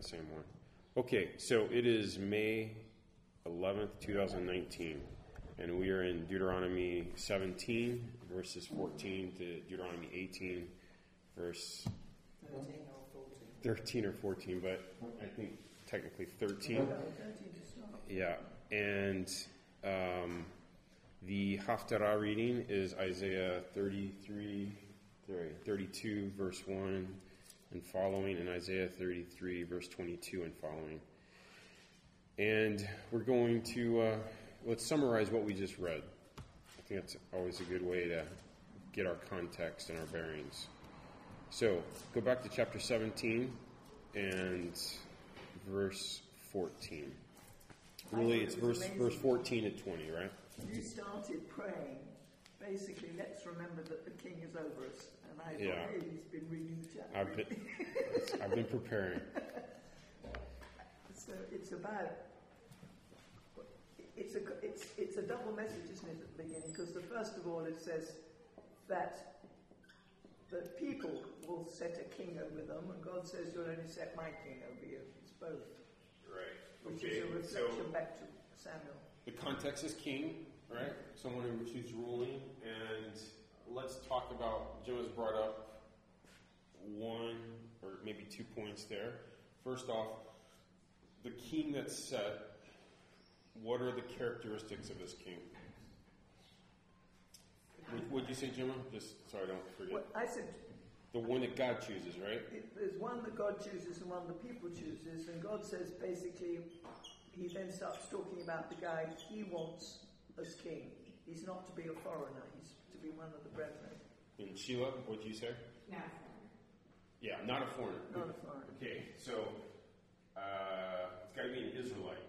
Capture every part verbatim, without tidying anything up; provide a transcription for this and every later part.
the same one. Okay, so it is May eleventh, twenty nineteen, and we are in Deuteronomy seventeen, verses fourteen to Deuteronomy eighteen, verse thirteen or fourteen. thirteen or fourteen, but I think technically thirteen. thirteen to start. Yeah, and um, the Haftarah reading is Isaiah thirty-three, sorry, thirty-two, verse one and following, and Isaiah thirty-three, verse twenty-two and following. And we're going to, uh, let's summarize what we just read. I think that's always a good way to get our context and our bearings. So, go back to chapter seventeen and verse fourteen. Really, it's verse verse fourteen to twenty, right? You started praying. Basically, let's remember that the King is over us. And I Yeah. thought, hey, he's been reading the chapter. I've been I've been preparing. So it's about, it's a, it's, it's a double message, isn't it, at the beginning? Because the first of all, it says that the people will set a king over them, and God says, you'll only set my king over you. It's both. Right. Which Okay. is a reflection So back to Samuel. the context is king, right? Someone who- who's ruling, and let's talk about. Jim has brought up one or maybe two points there. First off, the king that's set. What are the characteristics of this king? What would you say, Jim? Just so I don't forget. Well, I said, The one that God chooses, right? it, there's one that God chooses and one the people chooses, and God says basically, he then starts talking about the guy he wants as king. He's not to be a foreigner, he's to be one of the brethren. And Sheila, what did you say? Now, Yeah, not a foreigner. Not a foreigner. Okay, so uh, it's got to be an Israelite.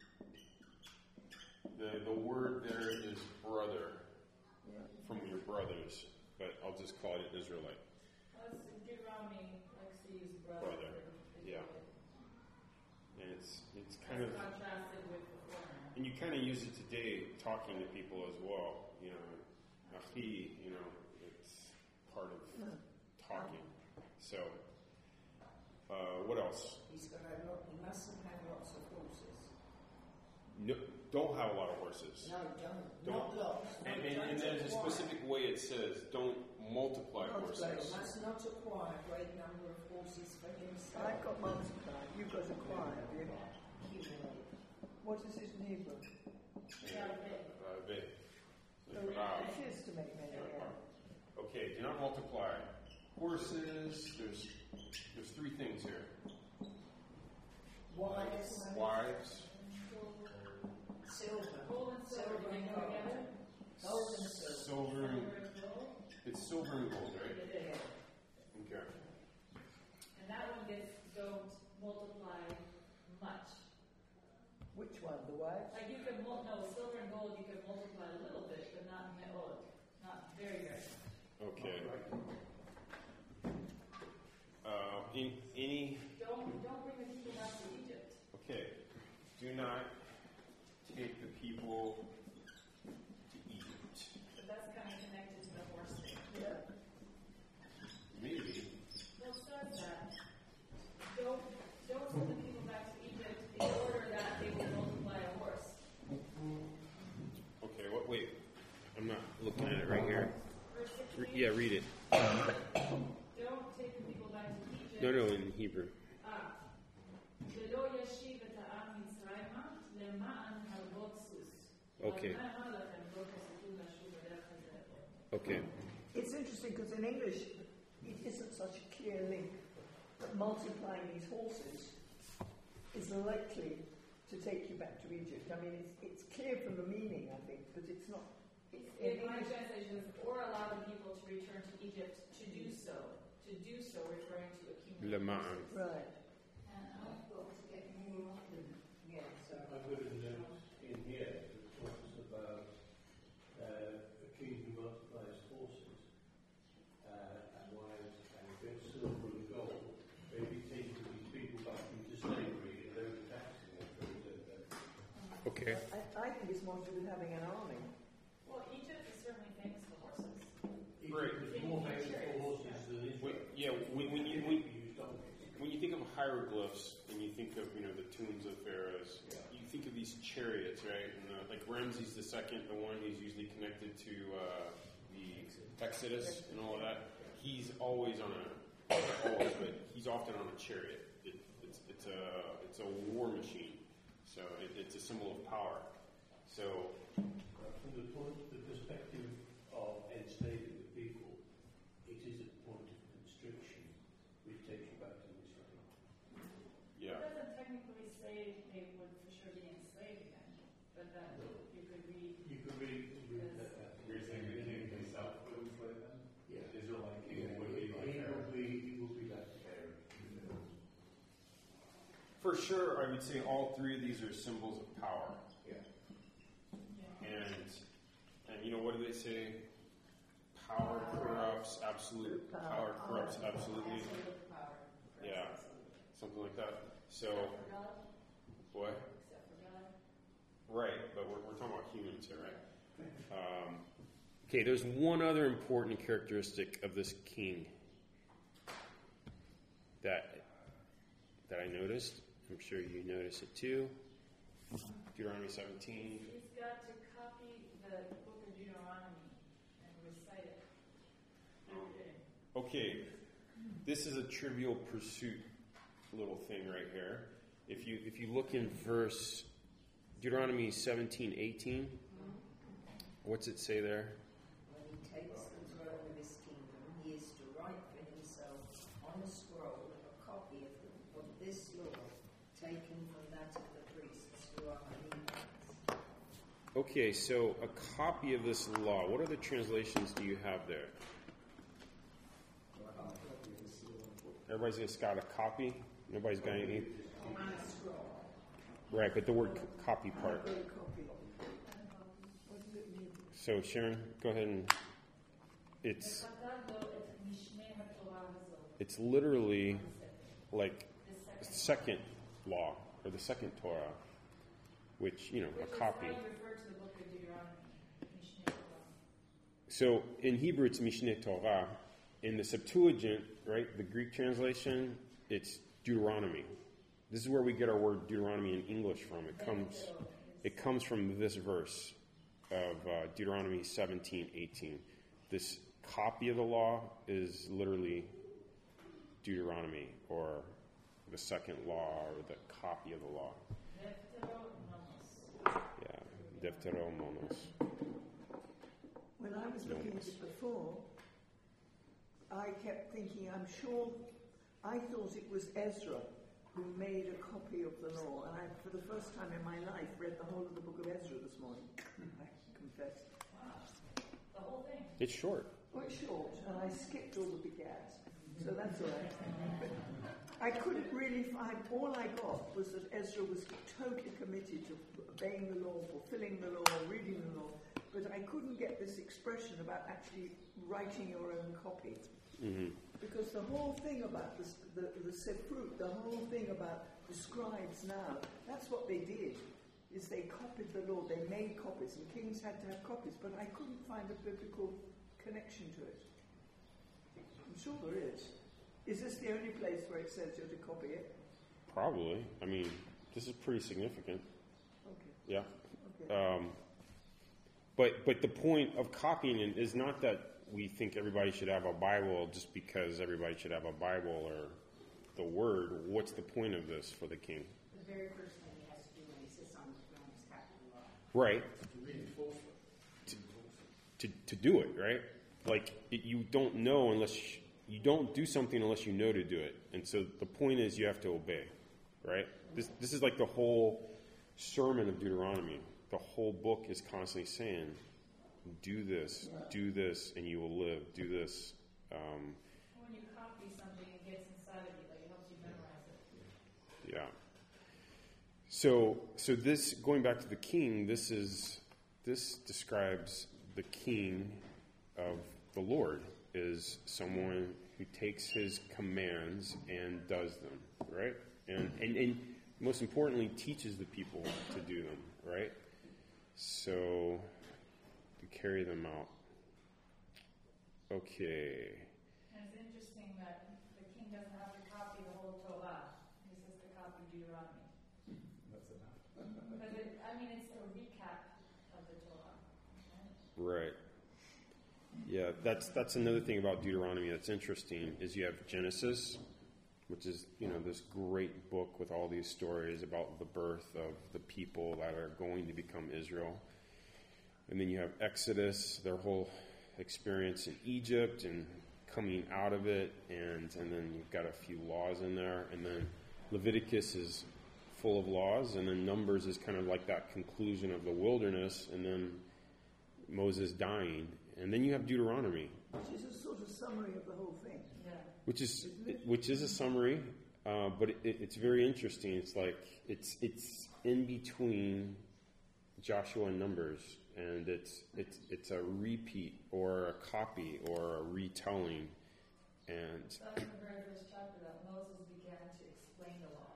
The the word there is brother, Yeah. from your brothers, but I'll just call it an Israelite. let's get around me, like to use brother. Brother, for- yeah. And it's it's kind That's of, contrasted with the foreigner. and you kind of use it today talking to people as well. You know, achi, you know, it's part of talking. So, uh, what else? He's got a lot, he mustn't have lots of horses. No, don't have a lot of horses. No, don't. Don't. Not lots. And, Not- and, don't and there's a acquire. specific way it says, don't multiply Multiply. horses. Must not acquire a great number of horses for himself. I've got multiply, you've got acquire, have you? Accumulate. What is his in Hebrew? Yeah, okay. Uh, bit. So it is to make many, yeah. Okay, do not multiply horses. There's there's three things here. Wives, Wives, silver. Gold and silver, Silver do they and go gold. together? Gold and silver. silver, Silver and, and gold? it's silver and gold, right? It is. Okay. And that one gets, don't multiply much. Which one, the wives? Like you could, mul- no, silver and gold, you could multiply a little bit, but not, oh, not very, very much. Okay. Uh, in, any, Don't, don't bring the people back to Egypt. okay. Do not take the people to Egypt. But that's kind of connected to the horse thing. Yeah. Maybe. Well, it says that. Don't, don't send the people back to Egypt in order that they will multiply a horse. Okay, what, wait. I'm not looking at it right here. Verse Re- sixteen. yeah, read it. Don't take the people back to Egypt. No, no, in Hebrew. Ah. ולא ישיב את העם מצרימה למען הלוות סוס. Okay. אבל מה אמר לכם, לא תסתכלו לשוב בדרך הזה. Okay. It's interesting because in English it isn't such a clear link that multiplying these horses is likely to take you back to Egypt. I mean, it's, it's clear from the meaning, I think, but it's not. It's, in in my English- translation is, or allow the people to return to Egypt to do so. To do so, referring to accumulate. Lema'an. Right. And I've got to get more often. Yeah, so. I've got a note in here that talks about uh, a king who multiplies horses uh, and wives and gets silver and gold, maybe taking these people back into slavery and then taxing them for it. Okay. I, I think it's more to do with having an army. Well, Egypt is certainly famous for horses. Right. It's more famous for horses than When, Israel. yeah, when, when you when, Use donkeys. when you think of hieroglyphs and you you think of, you know, the tombs of pharaohs, Yeah. you think of these chariots, right? And uh, like Ramses the second, the one who's usually connected to uh, the Exodus and all of that. He's always on a, not always, but he's often on a chariot. It, it's it's a it's a war machine, so it, it's a symbol of power. So Uh, from the point, the perspective of enslaving the people, it is a point of constriction, which takes you back to Israel. yeah, It doesn't technically say they would for sure be enslaved then, but that you could read. You could read, read that. that. You're saying the king himself would enslave them? Yeah. Israelite king Yeah, would be he like Pharaoh. would be, he would be like Pharaoh. for sure, I would say all three of these are symbols of power. Yeah. And and you know what do they say? Power corrupts absolute. Power corrupts absolutely. Absolute power. Yeah. Something like that. So Except for God. what? Except for God. Right, but we're we're talking about humans here, right? Um, okay, there's one other important characteristic of this king that that I noticed. I'm sure you noticed it too. Deuteronomy seventeen. He's got to copy the book of Deuteronomy and recite it every day. Okay, this is a trivial pursuit little thing right here. If you if you look in verse Deuteronomy seventeen eighteen, what's it say there? When he takes the throne of his kingdom, he is to write for himself on a scroll a copy of, the, of this law, taken from that of the priests who are Levites. Okay, so a copy of this law. What other translations do you have there? Everybody's just got a copy. Nobody's got anything. On a scroll. Right, but the word c- copy part. I've got a copy. What does it mean? So Sharon, go ahead and it's וחתן לו את משנה התורה הזאת. it's literally like The the second. second law or the second Torah, which you know Which a is copy. how you refer to the book of Deuteronomy. Mishneh Torah. So in Hebrew it's Mishneh Torah. In the Septuagint, right, the Greek translation, it's Deuteronomy. This is where we get our word Deuteronomy in English from. It comes it comes from this verse of uh, Deuteronomy seventeen eighteen. This copy of the law is literally Deuteronomy, or the second law, or the copy of the law. Deuteronomos. Yeah, Deuteronomos. When I was looking at it before, I kept thinking, I'm sure, I thought it was Ezra who made a copy of the law, and I, for the first time in my life, read the whole of the book of Ezra this morning, I confess. The whole thing. It's short. Well, it's short, and I skipped all the big ads, so that's all right. But I couldn't really find, all I got was that Ezra was totally committed to obeying the law, fulfilling the law, reading the law, but I couldn't get this expression about actually writing your own copy. Mm-hmm. Because the whole thing about this, the, the Sefrut, the whole thing about the scribes now, that's what they did, is they copied the law, they made copies, and kings had to have copies, but I couldn't find a biblical connection to it. I'm sure there is. Is this the only place where it says you're to copy it? Probably. I mean, this is pretty significant. Okay. Yeah. Okay. Um, but but the point of copying it is not that we think everybody should have a Bible just because everybody should have a Bible or the Word. What's the point of this for the king? The very first thing he has to do when he sits on the throne is copy the law. Right. To, to, to do it, right? Like, it, you don't know unless you, you don't do something unless you know to do it. And so the point is you have to obey, right? This this is like the whole sermon of Deuteronomy. The whole book is constantly saying, do this, do this, and you will live. Do this. Um, When you copy something, it gets inside of you, like it helps you memorize it. yeah. So so this, going back to the king, this is this describes the king of the Lord is someone who takes his commands and does them, right? And and, and most importantly, teaches the people to do them, right? So to carry them out. Okay. And it's interesting that the king doesn't have to copy the whole Torah. He says to copy Deuteronomy? That's enough. Because it, I mean, it's a recap of the Torah. Right? Right. Yeah, that's that's another thing about Deuteronomy that's interesting is you have Genesis, which is, you know, this great book with all these stories about the birth of the people that are going to become Israel. And then you have Exodus, their whole experience in Egypt and coming out of it, and and then you've got a few laws in there, and then Leviticus is full of laws, and then Numbers is kind of like that conclusion of the wilderness, and then Moses dying, and then you have Deuteronomy, Which is a sort of summary of the whole thing. Yeah. which is which is a summary, uh, but it, it's very interesting. It's like it's it's in between Joshua and Numbers, and it's it's it's a repeat or a copy or a retelling, and That's in the very first chapter that Moses began to explain the law.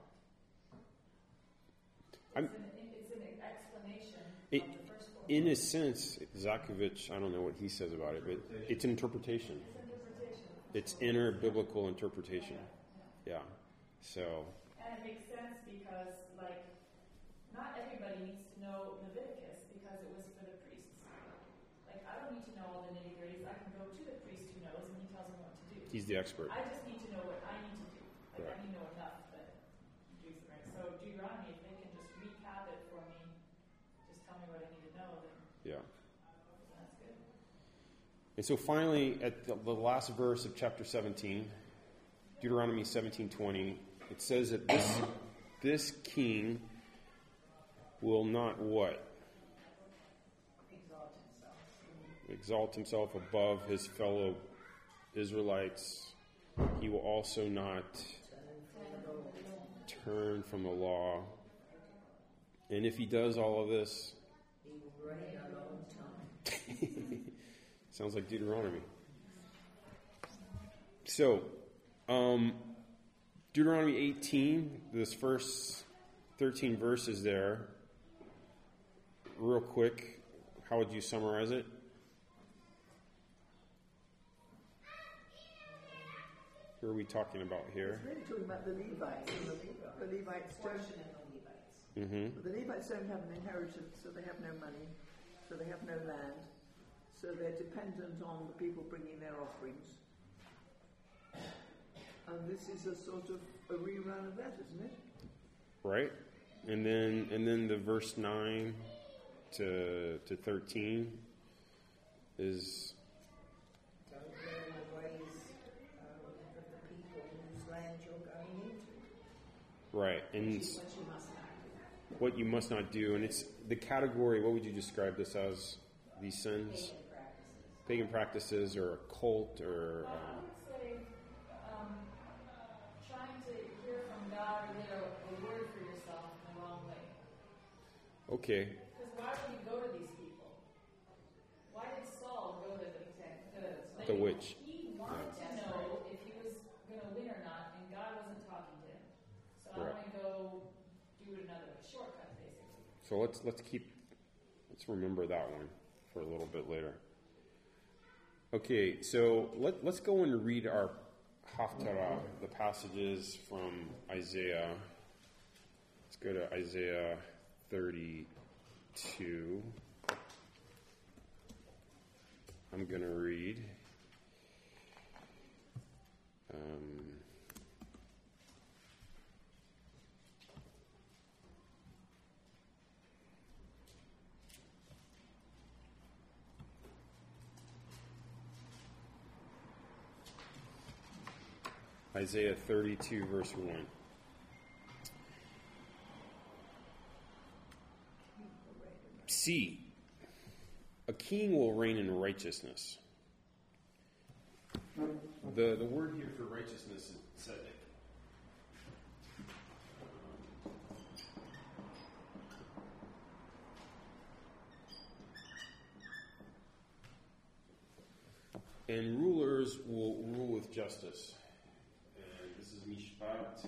I'm- It's, an, it's an explanation It- of the first book. in a sense, Zakovich, I don't know what he says about it, but it's an interpretation. It's interpretation. It's inner biblical interpretation. Yeah. Yeah. So And it makes sense because, like, not everybody needs to know Leviticus because it was for the priests. Like, I don't need to know all the nitty gritties. I can go to the priest who knows and he tells me what to do. he's the expert. I just need to know what I need to do. Like, Right. I need to know enough that do something right. So Deuteronomy, if they can just recap it for me, just tell me what I need to know, then Yeah. that's good. And so finally, at the, the last verse of chapter seventeen, Deuteronomy seventeen twenty, it says that this this king will not what? Exalt himself. Exalt himself above his fellow Israelites. He will also not turn from the law. And if he does all of this, He will reign a long time. sounds like Deuteronomy. So, um, Deuteronomy eighteen, this first thirteen verses there, real quick, how would you summarize it? Who are we talking about here? It's really talking about the Levites. And the, the Levites don't, Portion of the Levites. Mm-hmm. the Levites don't have an inheritance, so they have no money, so they have no land, so they're dependent on the people bringing their offerings. And this is a sort of a rerun of that, isn't it? Right? And then and then the verse nine to to thirteen is Don't learn the ways um, of the people whose land you're going into. right. And Which is what you must not do. what you must not do, and it's the category, what would you describe this as? These sins? Pagan Pagan practices. practices or a cult or I um, would say um, trying to hear from God or get a, a word for yourself in the wrong way. okay. Because why would you go to these people? Why did Saul go to the, the, The witch. He wanted to know if he was going to win or not, and God wasn't talking to him. So Right. I want to go do it another way. Shortcut, basically. So let's let's keep let's remember that one for a little bit later. Okay, so let, let's go and read our Haftarah, the passages from Isaiah. Let's go to Isaiah thirty-two. I'm going to read. Um, Isaiah thirty-two, verse one. See, a king will reign in righteousness. The the word here for righteousness is tzedek. And rulers will rule with justice. And this is Mishpat.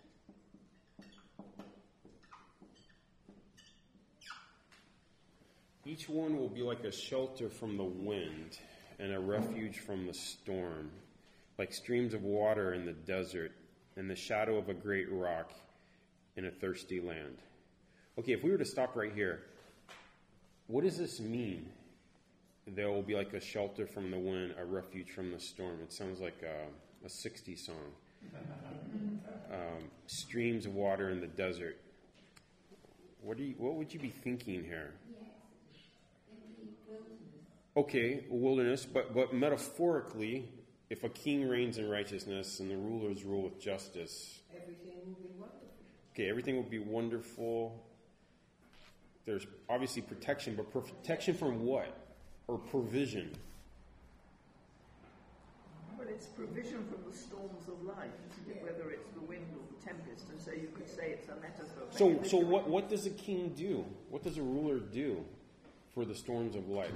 Each one will be like a shelter from the wind and a refuge from the storm, like streams of water in the desert, and the shadow of a great rock. in a thirsty land. Okay, if we were to stop right here, what does this mean? There will be like a shelter from the wind, a refuge from the storm. It sounds like a, a sixties song. Um, streams of water in the desert. What do you, what would you be thinking here? Okay, wilderness, but, but metaphorically, if a king reigns in righteousness and the rulers rule with justice, Everything will be wonderful. okay, everything will be wonderful. There's obviously protection, but protection from what? Or provision? Well, it's provision from the storms of life, isn't it? Whether it's the wind or the tempest, and so you could say it's a metaphor. So, so what, what does a king do? What does a ruler do for the storms of life?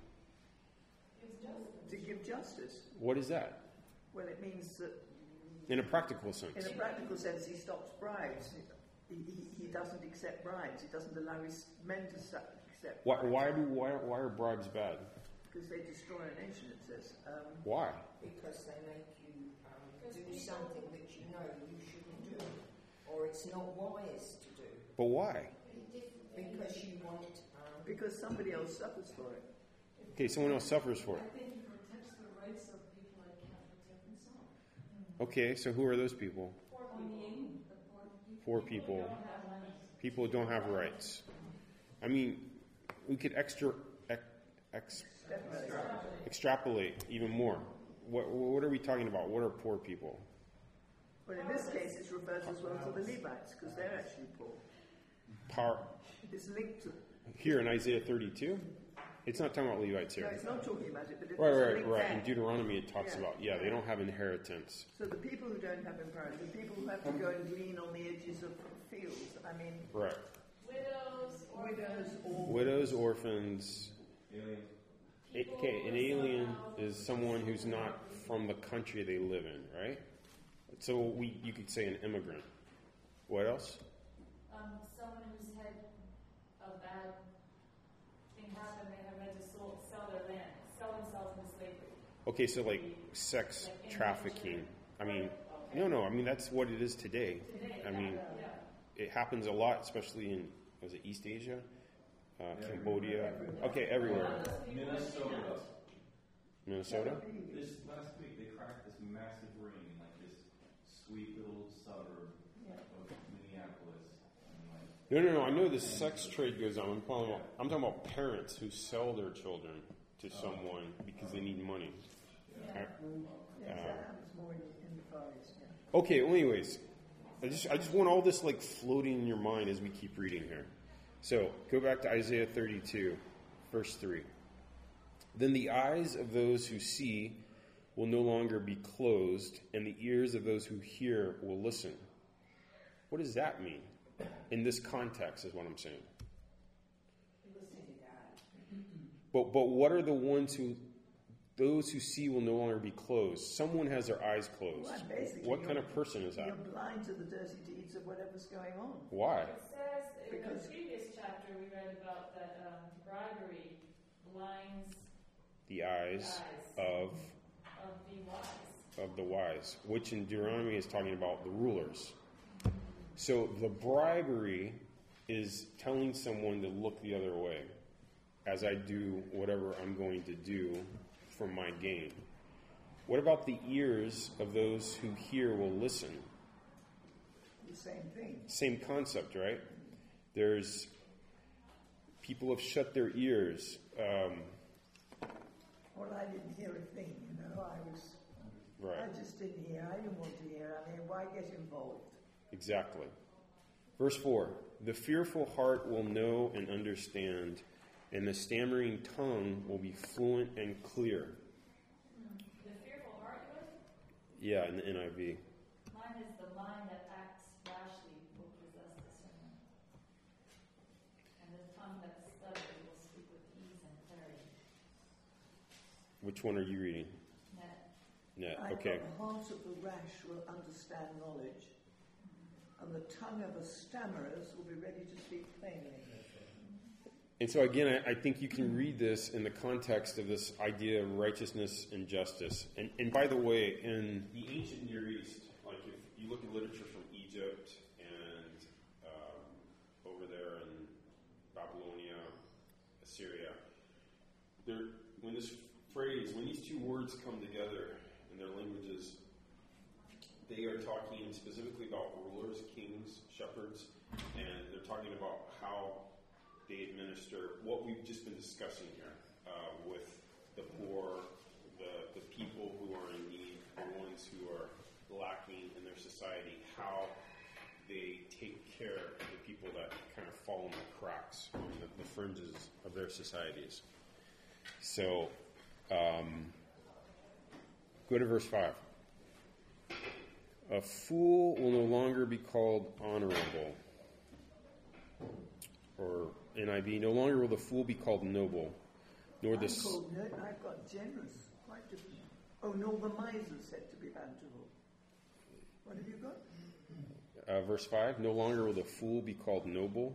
To give justice. What is that? Well, it means that In a practical sense. in a practical sense, he stops bribes. He, he, he doesn't accept bribes. He doesn't allow his men to su- accept Why, bribes. why do why, why are bribes bad? Because they destroy a nation, it says. Um, Why? Because they make you um, do something that you know you shouldn't do, or it's not wise to do, But why? because you want. Um, because somebody else suffers for it. Okay, someone else suffers for it. I think it protects the rights of people that can't protect themselves. Okay, so who are those people? Poor people. The Poor poor people. people. Don't have money. People who don't have rights. I mean, we could extra ex, ex, Definitely. extrapolate even more. What, what are we talking about? What are poor people? But in this case, it refers as well to the Levites, because they're actually poor. Power. It's linked to. Here in Isaiah thirty-two, it's not talking about Levites No, here. it's not talking about it, but it's Right, right, linked right. back. In Deuteronomy, it talks Yeah. about, yeah, they don't have inheritance. So the people who don't have inheritance, the people who have to go and glean on the edges of fields, I mean, Right. Widows, orphans, widows or Widows, orphans. Aliens. A- Okay, an alien is someone who's not from the country they live in, right? So we, you could say an immigrant. What else? um, someone who's had a bad thing happen, they have had to sell, sell their land, sell themselves into slavery. Okay, so like sex trafficking. I mean, no, no. I mean that's what it is today. I mean, Yeah. it happens a lot, especially in was it East Asia, uh, Cambodia. Okay, everywhere. Minnesota. Minnesota. This last week they cracked this massive ring in like this sweet little suburb of Minneapolis. And like, No, no, no. I know the sex trade goes on. I'm talking about, I'm talking about parents who sell their children to someone because they need money. yes, that happens more in, in the Far East. Yeah. Okay. Well, anyways, I just I just want all this like floating in your mind as we keep reading here. So go back to Isaiah thirty-two, verse three. Then the eyes of those who see will no longer be closed, and the ears of those who hear will listen. What does that mean? In this context is what I'm saying. But but what are the ones who, those who see will no longer be closed? Someone has their eyes closed. Well, basically, What kind you're- of person is that? You're blind to the dirty deeds of whatever's going on. Why? It says in the Because- previous chapter we read about that um, bribery blinds The eyes of of the wise. of the wise, which in Deuteronomy is talking about the rulers. So the bribery is telling someone to look the other way as I do whatever I'm going to do for my gain. What about the ears of those who hear will listen? The same thing. Same concept, right? There's people have shut their ears. Um, Well, I didn't hear a thing, you know. I was, right. I just didn't hear. I didn't want to hear. I mean, why get involved? Exactly. Verse four, the fearful heart will know and understand, and the stammering tongue will be fluent and clear. The fearful heart, you Yeah, in the N I V. mine is the mind that acts rashly will possess discernment. And the tongue that stutters will speak with ease and clarity. Which one are you reading? Net. Net. I Okay. thought the heart of the rash will understand knowledge, and the tongue of the stammerers will be ready to speak plainly. And so again, I, I think you can read this in the context of this idea of righteousness and justice. And, and by the way, in the ancient Near East, like if you look at literature from Egypt and two words come together in their languages, they are talking specifically about rulers, kings, shepherds, and they're talking about how they administer what we've just been discussing here uh, with the poor, the, the people who are in need, the ones who are lacking in their society, how they take care of the people that kind of fall in the cracks on the, the fringes of their societies. So, um, go to verse five. A fool will no longer be called honorable. Or N I V, no longer will the fool be called noble, nor the... I'm called, no, I've got generous, quite different. Oh, nor the miser said to be bountiful. What have you got? Uh, verse five, no longer will the fool be called noble.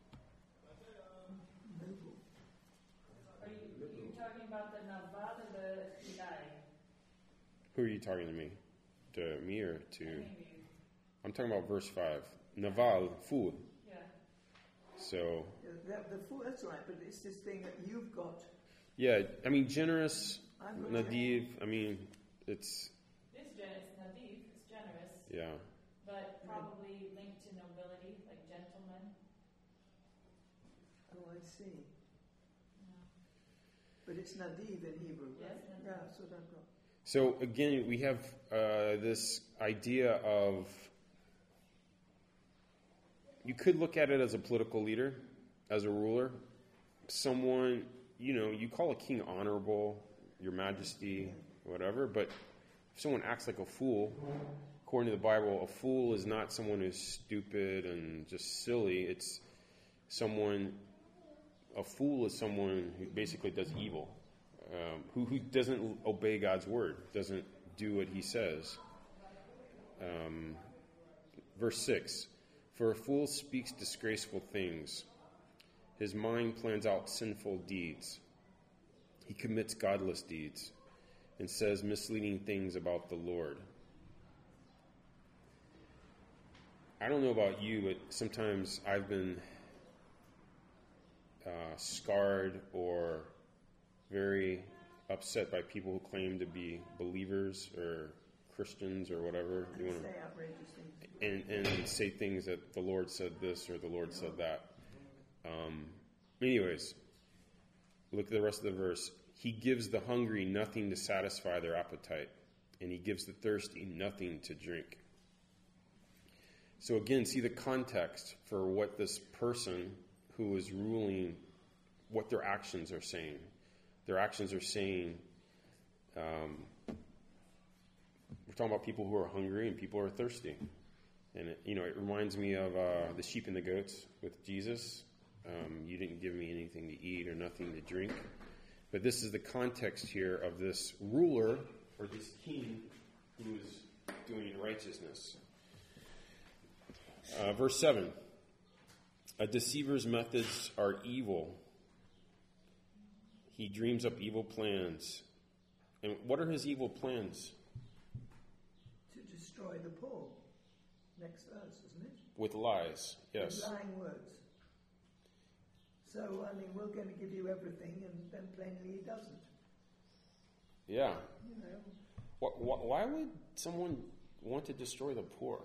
Noble. Are you, are you talking about the Naval or the Hidai? Who are you talking to me? To me or to... Maybe. I'm talking about verse five. Naval, fool. Yeah. So... Yeah, the, the fool, that's right, but it's this thing that you've got. Yeah, I mean, generous, I've got nadiv, I mean, it's... It's generous, Nadiv, it's generous, Yeah. but probably linked to nobility, like gentleman. Oh, I see. Yeah. But it's nadiv in Hebrew, right? Yes, nadiv. Yeah, that's what I've got. So again, we have uh, this idea of, you could look at it as a political leader, as a ruler, someone, you know, you call a king honorable, your majesty, whatever, but if someone acts like a fool, according to the Bible, a fool is not someone who's stupid and just silly. It's someone, a fool is someone who basically does evil. Um, who, who doesn't obey God's word, doesn't do what he says. Um, verse six, for a fool speaks disgraceful things. His mind plans out sinful deeds. He commits godless deeds and says misleading things about the Lord. I don't know about you, but sometimes I've been uh, scarred or very upset by people who claim to be believers or Christians or whatever. You want Say to, outrageous things. and, and say things that the Lord said this or the Lord said that. Um, anyways, look at the rest of the verse. He gives the hungry nothing to satisfy their appetite, and he gives the thirsty nothing to drink. So again, see the context for what this person who is ruling, what their actions are saying. Their actions are saying, um, we're talking about people who are hungry and people who are thirsty. And, it, you know, it reminds me of uh, the sheep and the goats with Jesus. Um, you didn't give me anything to eat or nothing to drink. But this is the context here of this ruler or this king who is doing righteousness. Uh, verse seven. A deceiver's methods are evil. He dreams up evil plans. And what are his evil plans? To destroy the poor. Next verse, isn't it? With lies, yes. With lying words. So, I mean, we're going to give you everything, and then plainly he doesn't. Yeah. You know. Wh- wh- Why would someone want to destroy the poor?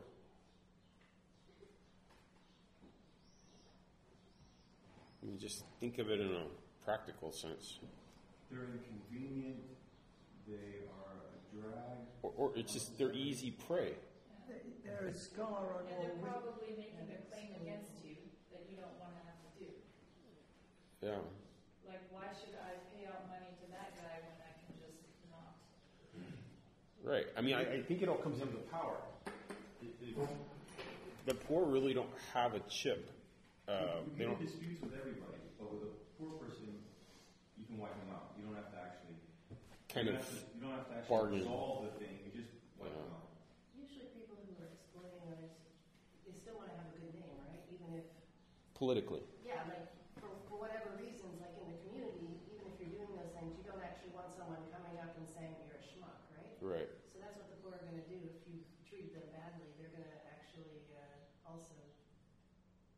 I mean, just think of it in a practical sense. They're inconvenient. They are a drag. Or, or it's just, they're easy prey. They- They're a scar on And all they're weak. probably making a claim against you that you don't want to have to do. Yeah. Like, why should I pay out money to that guy when I can just not? Right. I mean, I, I think it all comes down to power. It- it- the poor really don't have a chip. Uh, you they can don't. disputes with everybody, but with a poor person, you can wipe them out. You don't have to actually Kind you of don't have to, you don't have to actually bargain. resolve the thing. You just wipe Yeah. them out. Usually people who are exploiting others, they still want to have a good name, right? Even if, Politically. yeah, like, for, for whatever reasons, like in the community, even if you're doing those things, you don't actually want someone coming up and saying you're a schmuck, right? Right. So that's what the poor are going to do. If you treat them badly, they're going to actually uh, also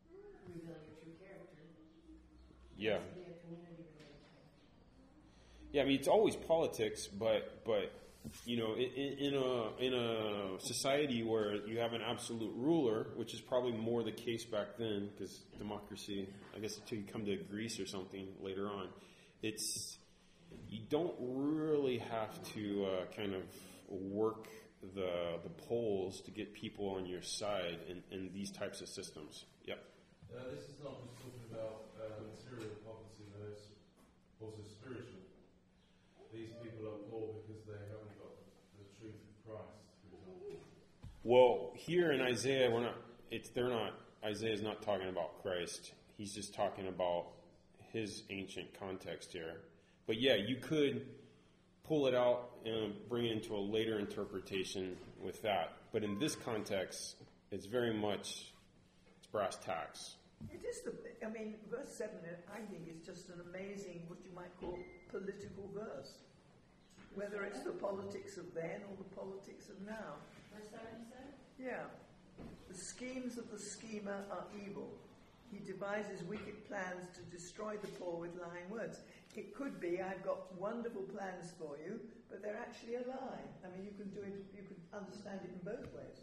reveal your true character. Yeah. It has to be a community-related thing. Yeah, I mean, it's always politics, but but you know, in, in a in a society where you have an absolute ruler, which is probably more the case back then, because democracy, I guess, until you come to Greece or something later on, it's you don't really have to uh, kind of work the the polls to get people on your side in, in these types of systems. Yep. Uh, this is not just talking about uh, material poverty, though, it's also spiritual. These people are poor because they haven't got the truth of Christ, for example. Well, here in Isaiah, we're not. It's they're not. Isaiah's not talking about Christ. He's just talking about his ancient context here. But yeah, you could pull it out and bring it into a later interpretation with that. But in this context, it's very much it's brass tacks. It is the, I mean, verse seven, I think, is just an amazing, what you might call, political verse. Whether it's the politics of then or the politics of now. Verse seven, you said? Yeah. The schemes of the schemer are evil. He devises wicked plans to destroy the poor with lying words. It could be, I've got wonderful plans for you, but they're actually a lie. I mean, you can do it, you could understand it in both ways.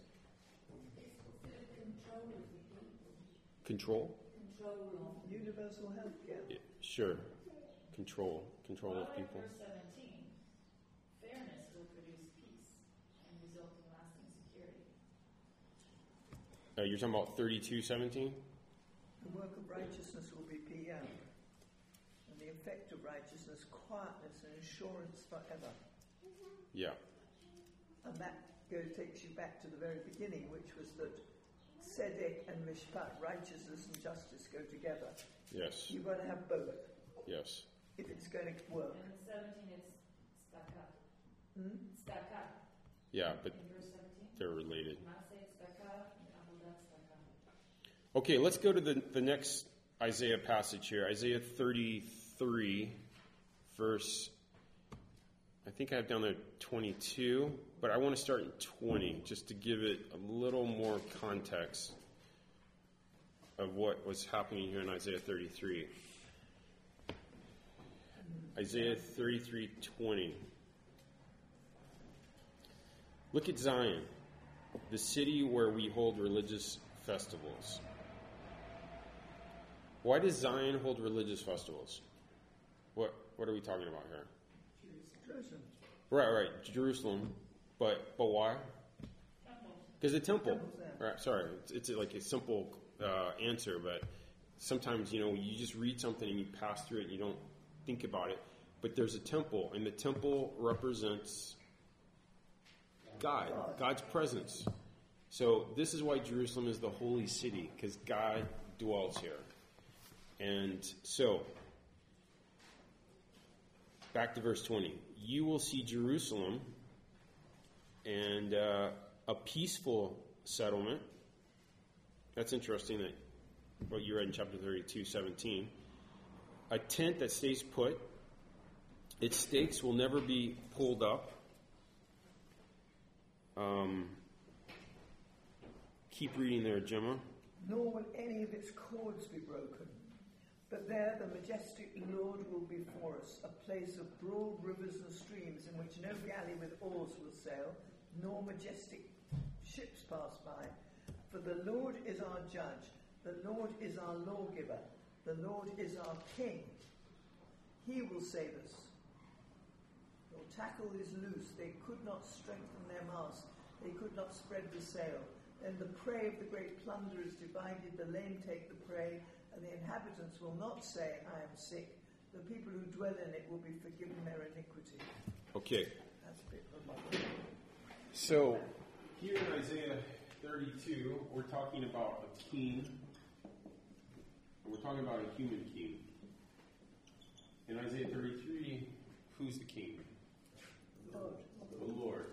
Control? Control. Universal health care. Yeah, sure. Control. Control Well, of like people. verse seventeen, fairness will produce peace and result in lasting security. Uh, you're talking about thirty-two seventeen? The work of righteousness will be P M. And the effect of righteousness, quietness and assurance forever. Yeah. And that go, takes you back to the very beginning, which was that Tzedek and Mishpat, righteousness and justice, go together. Yes. You've got to have both Yes. if it's going to work. And in seventeen, it's tzedakah. Hmm? Tzedakah. Yeah, but In verse seventeen, they're related. Maaseh tzedakah and avodat tzedakah. Okay, let's go to the, the next Isaiah passage here. Isaiah thirty-three, verse, I think I have down there twenty-two, but I want to start in twenty, just to give it a little more context of what was happening here in Isaiah thirty-three. Isaiah thirty-three twenty. Look at Zion, the city where we hold religious festivals. Why does Zion hold religious festivals? What what are we talking about here? Jerusalem. Right, right, Jerusalem. But but why? Because the temple. Temple's there. Right, sorry, it's, it's like a simple uh, answer, but sometimes, you know, you just read something and you pass through it and you don't think about it. But there's a temple, and the temple represents God, God's presence. So this is why Jerusalem is the holy city, because God dwells here. And so, back to verse twenty. You will see Jerusalem and uh, a peaceful settlement. That's interesting that what you read in chapter thirty-two, seventeen. A tent that stays put. Its stakes will never be pulled up. Um, keep reading there, Gemma. Nor will any of its cords be broken. But there the majestic Lord will be for us, a place of broad rivers and streams in which no galley with oars will sail, nor majestic ships pass by. For the Lord is our judge, the Lord is our lawgiver, the Lord is our king. He will save us. Your tackle is loose, they could not strengthen their mast, they could not spread the sail. Then the prey of the great plunder is divided, the lame take the prey, and the inhabitants will not say, I am sick. The people who dwell in it will be forgiven their iniquity. Okay. That's a bit remarkable. So, here in Isaiah thirty-two, we're talking about a king. We're talking about a human king. In Isaiah thirty-three, who's the king? Lord. The Lord.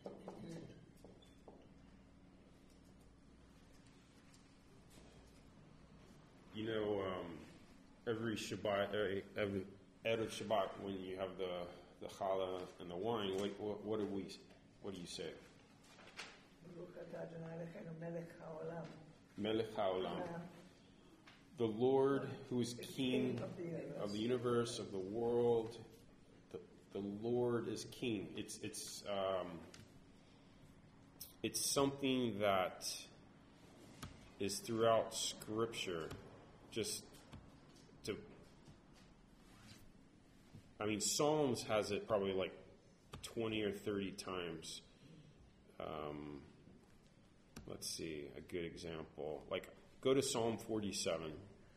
You know, um, every Shabbat, every, every Erev Shabbat, when you have the the challah and the wine, what, what, what do we, what do you say? Baruch atah Adonai Eloheinu melech haolam. Melech haolam. Um, The Lord who is is King of the universe. of the universe, of the world, the the Lord is king. It's it's um, it's something that is throughout Scripture. Just to, I mean, Psalms has it probably like twenty or thirty times. Um, let's see, a good example. Like, go to Psalm forty-seven.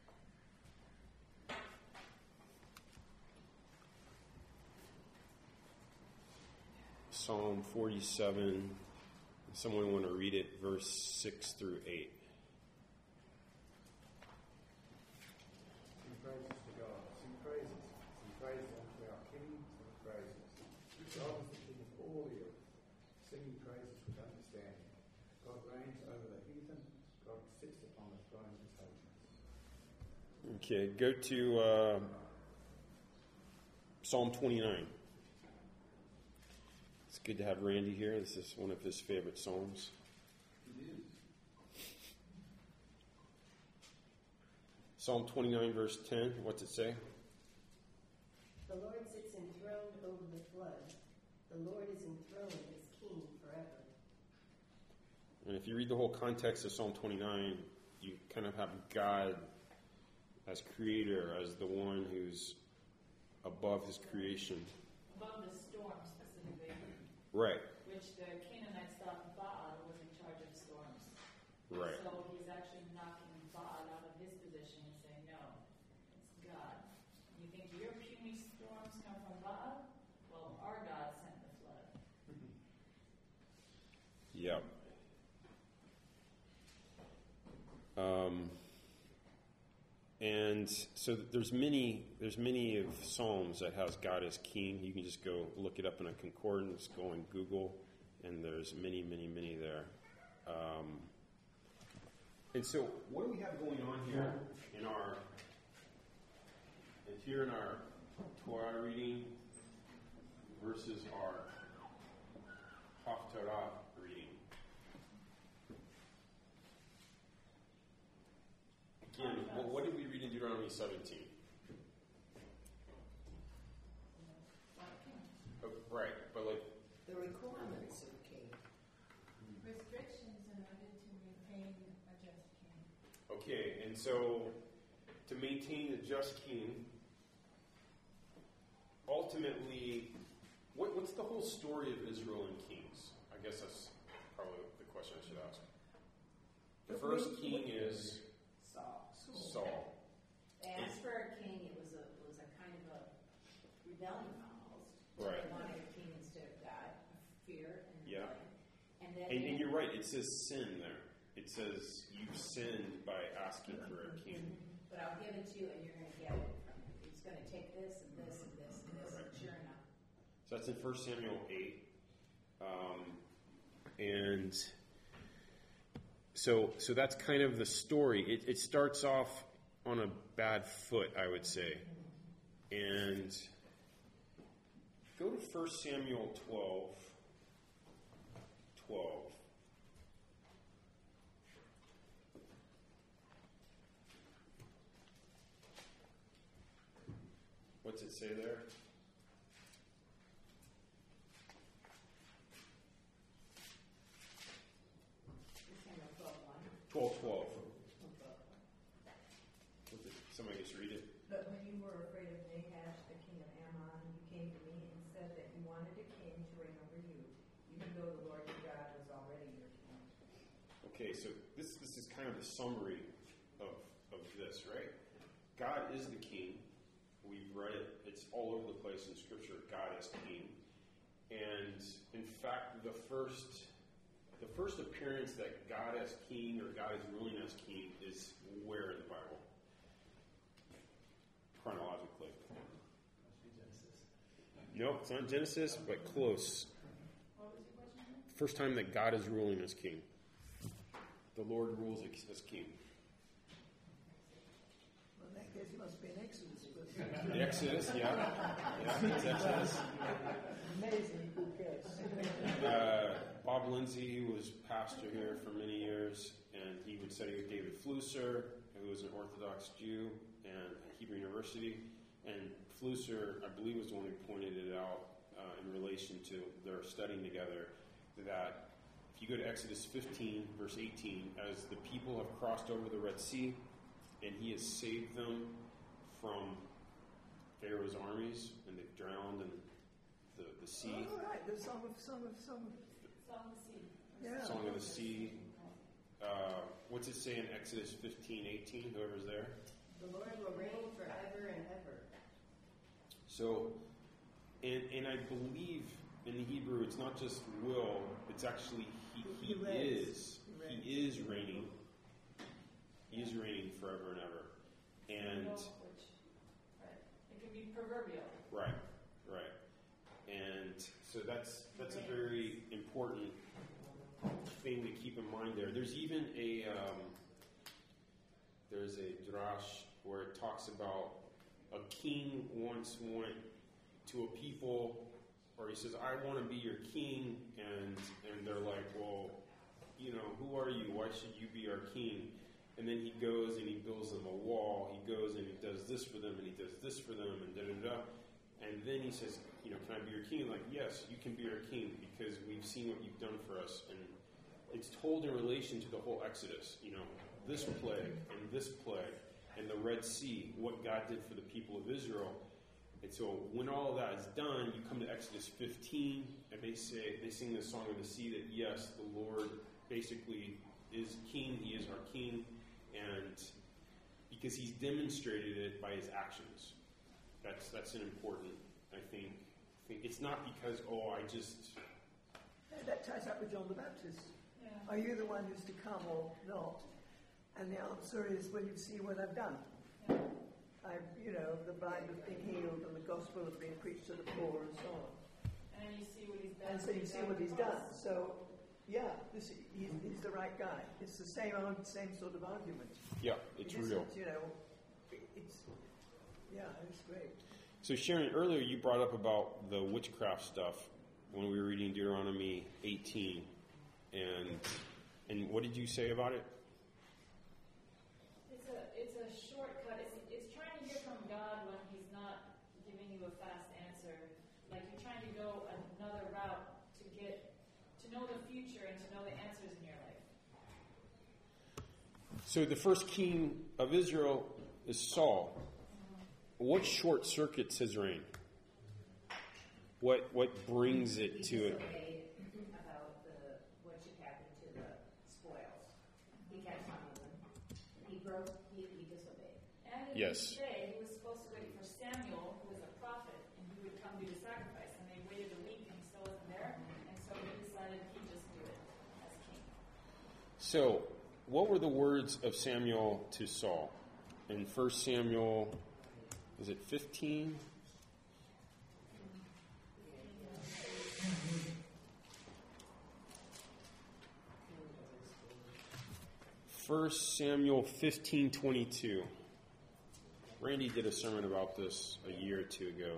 Psalm forty-seven. Someone want to read it, verse six through eight. Sing praises to God. Sing praises. Sing praises unto our King. Sing praises. God is the King of all the earth. Singing praises with understanding. God reigns over the heathen. God sits upon the throne of his holiness. Okay, go to uh, Psalm twenty-nine. It's good to have Randy here. This is one of his favorite psalms. It is. Psalm twenty-nine, verse ten. What's it say? The Lord sits enthroned over the flood. The Lord is enthroned as king forever. And if you read the whole context of Psalm twenty-nine, you kind of have God as creator, as the one who's above his creation. Above the storm specifically, Right, which the Canaanites thought Baal was in charge of storms. right. So he's actually knocking Baal out of his position and saying, no, it's God. You think your puny storms come from Baal? Well, our God sent the flood. Yep. Um, and so there's many there's many of Psalms that has God as king. You can just go look it up in a concordance, go on Google, and there's many, many, many there. Um, and so what do we have going on here in our and here in our Torah reading versus our Haftarah reading? Again, well, what did we read in Deuteronomy seventeen? Oh, right, but like, The requirements of the king. Restrictions in order to maintain a just king. okay, and so to maintain a just king, ultimately, what, what's the whole story of Israel and kings? I guess that's probably the question I should ask. The first king is Saul. Saul. They asked for a king. It was a it was a kind of a rebellion almost. Right. They wanted a king instead of God, fear and Yeah. and then And, and you're right, it says sin there. It says you sinned by asking for a king. but I'll give it to you and you're going to get it from him. He's going to take this and this and this and this and sure enough. So that's in First Samuel eight. Um, and so so that's kind of the story. It, it starts off on a bad foot, I would say. And go to First Samuel twelve. twelve. What's it say there? Samuel twelve one. twelve twelve. Somebody just read it. But when you were afraid of Nahash, the king of Ammon, you came to me and said that you wanted a king to reign over you, even though the Lord your God was already your king. Okay, so this this is kind of the summary of of this, right? God is the king. We've read it. It's all over the place in Scripture. God is king, and in fact, the first the first appearance that God as king or God is ruling as king is where in the Bible? Chronologically. No, it's not Genesis, but close. What was your question? First time that God is ruling as king. The Lord rules as king. Well, in that case, it must be an Exodus. But The Exodus, yeah. Yeah, it's Exodus. amazing who cares. Uh, Bob Lindsay, who was pastor here for many years, and he would study with David Flusser, who was an Orthodox Jew and at Hebrew University. And Flusser, I believe, was the one who pointed it out uh, in relation to their studying together, that if you go to Exodus fifteen, verse eighteen, as the people have crossed over the Red Sea, and he has saved them from Pharaoh's armies, and they've drowned in the, the sea. Oh, right, the Song of, Song of, Song of... Song of the Sea. Yeah. Song of the Sea. Uh, what's it say in Exodus fifteen eighteen? Whoever's there. The Lord will reign forever and ever. So, and and I believe in the Hebrew, it's not just will; it's actually he, he, He is. reigns. He, He is reigning. He is reigning forever and ever. And Which, right. It can be proverbial. right, right. And so that's that's a very important thing to keep in mind there. There's even a um, there's a drash where it talks about a king once went to a people, or he says, "I want to be your king," and and they're like, "Well, you know, who are you? Why should you be our king?" And then he goes and he builds them a wall. He goes and he does this for them, and he does this for them, and da da da. And then he says, "You know, can I be your king?" Like, yes, you can be our king because we've seen what you've done for us. And it's told in relation to the whole Exodus. You know, this plague and this plague and the Red Sea, what God did for the people of Israel. And so when all of that is done, you come to Exodus fifteen, and they say they sing the Song of the Sea that yes, the Lord basically is king. He is our king, and because he's demonstrated it by his actions. That's that's an important, I think. I think it's not because oh, I just. That ties up with John the Baptist. Yeah. Are you the one who's to come or not? And the answer is, well, you see what I've done. Yeah. I, you know, the blind have been healed, and the gospel has been preached to the poor, and so on. And then you see what he's done. And so you see what he's done. So, yeah, this, he's, he's the right guy. It's the same same sort of argument. Yeah, it's It real. isn't, you know, it- it's yeah, it's great. So Sharon, earlier you brought up about the witchcraft stuff when we were reading Deuteronomy eighteen, and and what did you say about it? It's a it's a shortcut. It's it's trying to hear from God when He's not giving you a fast answer. Like you're trying to go another route to get to know the future and to know the answers in your life. So the first king of Israel is Saul. What short circuits his reign? What what brings it to it? Disobeyed about the, what should happen to the spoils. He kept some of them. He broke, he, he disobeyed. And in Yes. his day, he was supposed to wait for Samuel, who was a prophet, and he would come do the sacrifice. And they waited a week, and he still wasn't there. And so he decided he'd just do it as king. So, what were the words of Samuel to Saul? In First Samuel, is it fifteen? First Samuel fifteen twenty-two. Randy did a sermon about this a year or two ago.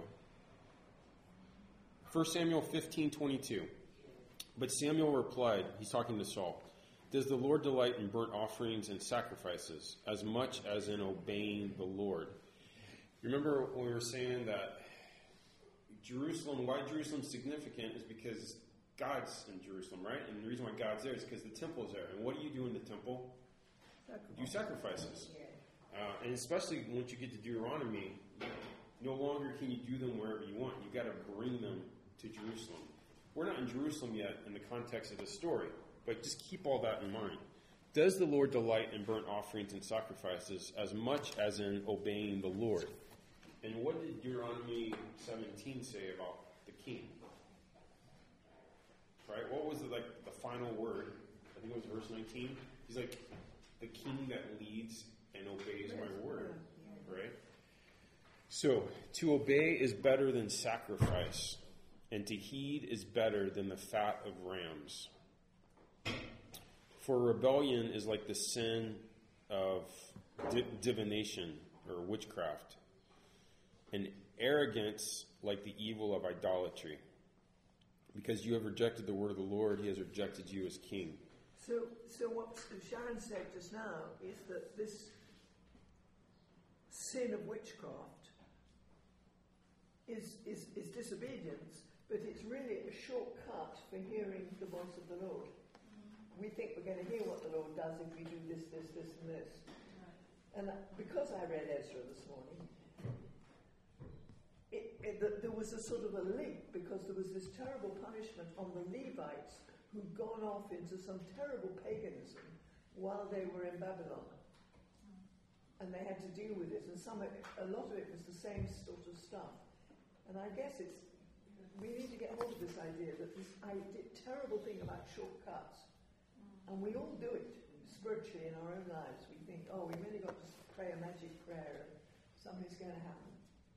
First Samuel fifteen twenty-two. But Samuel replied, he's talking to Saul, "Does the Lord delight in burnt offerings and sacrifices as much as in obeying the Lord?" Remember when we were saying that Jerusalem, why Jerusalem's significant is because God's in Jerusalem, right? And the reason why God's there is because the temple is there. And what do you do in the temple? Do sacrifices. Uh, and especially once you get to Deuteronomy, no longer can you do them wherever you want. You've got to bring them to Jerusalem. We're not in Jerusalem yet in the context of the story, but just keep all that in mind. Does the Lord delight in burnt offerings and sacrifices as much as in obeying the Lord? And what did Deuteronomy seventeen say about the king? Right? What was the, like the final word? I think it was verse nineteen. He's like, the king that leads and obeys my word. Right? So, to obey is better than sacrifice, and to heed is better than the fat of rams. For rebellion is like the sin of di- divination or witchcraft, and arrogance like the evil of idolatry. Because you have rejected the word of the Lord, he has rejected you as king. So, so what Sharon said just now is that this sin of witchcraft is, is, is disobedience, but it's really a shortcut for hearing the voice of the Lord. We think we're going to hear what the Lord does if we do this, this, this, and this. And because I read Ezra this morning, it, it, the, there was a sort of a link, because there was this terrible punishment on the Levites who'd gone off into some terrible paganism while they were in Babylon. And they had to deal with it, and some of it, a lot of it was the same sort of stuff. And I guess it's, we need to get hold of this idea that this idea, terrible thing about shortcuts, and we all do it spiritually in our own lives. We think, oh, we've really got to pray a magic prayer and something's going to happen.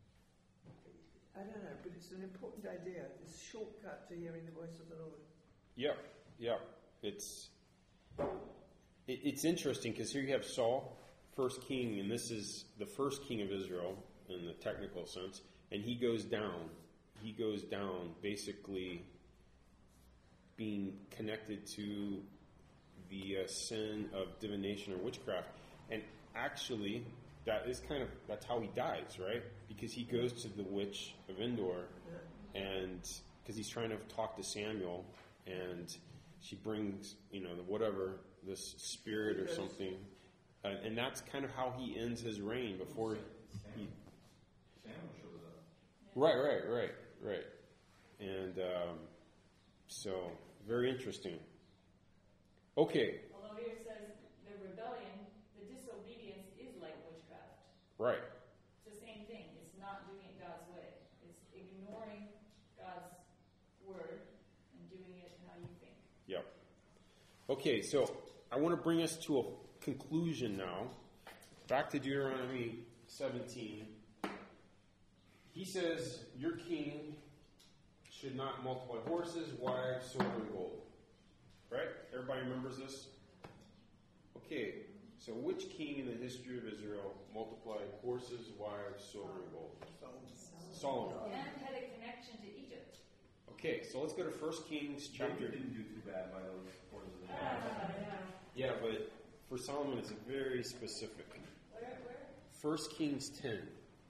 I don't know, but it's an important idea, this shortcut to hearing the voice of the Lord. Yeah, yeah. It's it, it's interesting because here you have Saul, first king, and this is the first king of Israel in the technical sense, and he goes down. He goes down basically being connected to the uh, sin of divination or witchcraft. And actually, that is kind of, that's how he dies, right? Because he goes to the witch of Endor, and because he's trying to talk to Samuel, and she brings, you know, whatever, this spirit or something. Uh, and that's kind of how he ends his reign before he... Samuel shows up. Right, right, right, right. And um, so, very interesting. Okay. Although here it says the rebellion, the disobedience is like witchcraft. Right. It's the same thing. It's not doing it God's way. It's ignoring God's word and doing it how you think. Yep. Okay, so I want to bring us to a conclusion now. Back to Deuteronomy seventeen. He says, your king should not multiply horses, wives, silver, and gold. Right? Everybody remembers this? Okay, so which king in the history of Israel multiplied horses, wives, silver, and gold? Solomon. And had a connection to Egypt. Okay, so let's go to First Kings chapter... David didn't do too bad by those horses and Ah, wives. yeah. Yeah, but for Solomon it's very specific. Where, where? First Kings ten.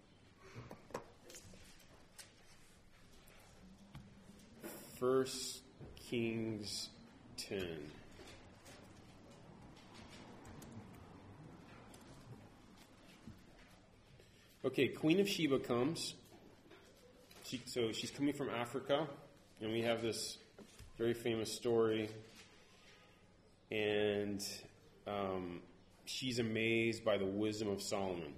First Kings ten. Okay, Queen of Sheba comes. She, so she's coming from Africa, and we have this very famous story. And um, she's amazed by the wisdom of Solomon.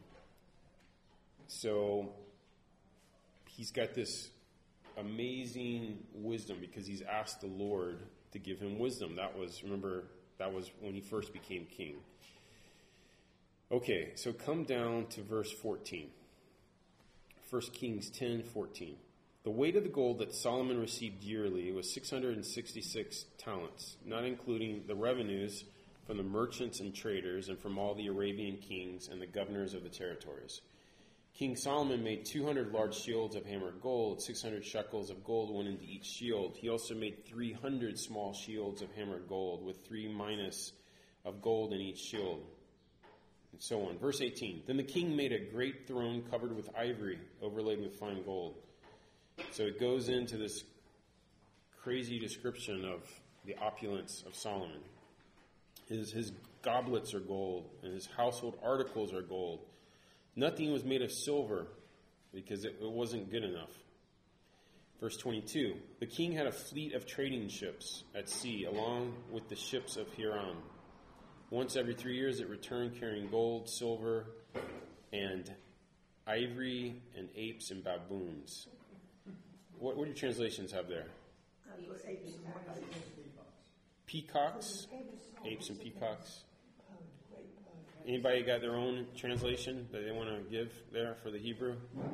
So he's got this amazing wisdom because he's asked the Lord to give him wisdom. That was, remember, that was when he first became king. Okay, so come down to verse fourteen. First Kings ten fourteen. The weight of the gold that Solomon received yearly was six hundred sixty-six talents, not including the revenues from the merchants and traders and from all the Arabian kings and the governors of the territories. King Solomon made two hundred large shields of hammered gold. six hundred shekels of gold went into each shield. He also made three hundred small shields of hammered gold with three minas of gold in each shield. And so on. Verse eighteen. Then the king made a great throne covered with ivory, overlaid with fine gold. So it goes into this crazy description of the opulence of Solomon. His, his goblets are gold, and his household articles are gold. Nothing was made of silver because it, it wasn't good enough. Verse twenty-two. The king had a fleet of trading ships at sea along with the ships of Hiram. Once every three years it returned carrying gold, silver, and ivory, and apes and baboons. What, what do your translations have there? I've got apes and monkeys. Peacocks, apes and peacocks. Pound, great pound. Anybody got their own translation that they want to give there for the Hebrew? Um,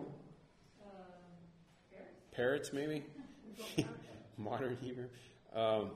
Parrots, maybe? Modern Hebrew. Um,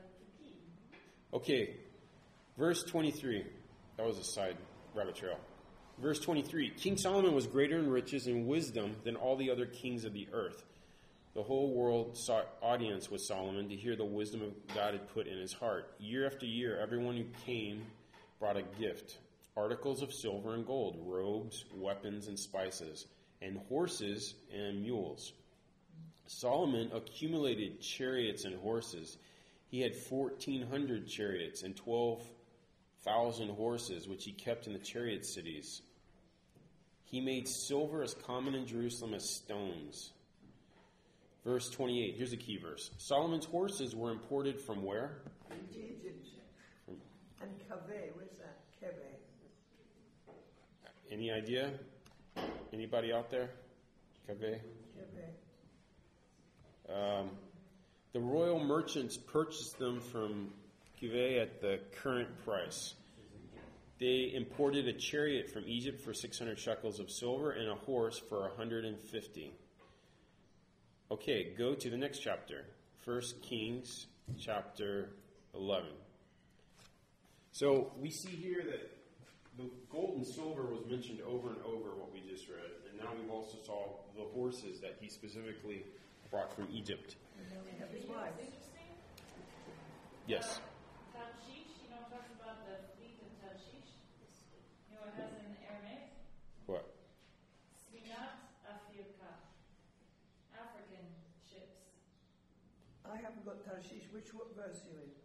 okay, verse twenty-three. That was a side rabbit trail. Verse twenty-three. King Solomon was greater in riches and wisdom than all the other kings of the earth. The whole world sought audience with Solomon to hear the wisdom God had put in his heart. Year after year, everyone who came brought a gift, articles of silver and gold, robes, weapons, and spices. and horses and mules. Solomon accumulated chariots and horses. He had fourteen hundred chariots and twelve thousand horses, which he kept in the chariot cities. He made silver as common in Jerusalem as stones. Verse twenty-eight, here's a key verse. Solomon's horses were imported from where? Egypt. From, and Kaveh, where's that? Kaveh. any idea? Anybody out there? Kaveh? Kaveh. Um, the royal merchants purchased them from Kaveh at the current price. They imported a chariot from Egypt for six hundred shekels of silver and a horse for one hundred fifty. Okay, go to the next chapter. First Kings chapter eleven. So we see here that the gold and silver was mentioned over and over what we just read. And now we've also saw the horses that he specifically brought from Egypt. And then we have his You know what's wives. interesting? Yes. Uh, Tarshish, you know, it talks about the fleet of Tarshish. You know what it has in Aramaic? What? Sfinat Afrika. African ships. I haven't got Tarshish. Which what verse are you in?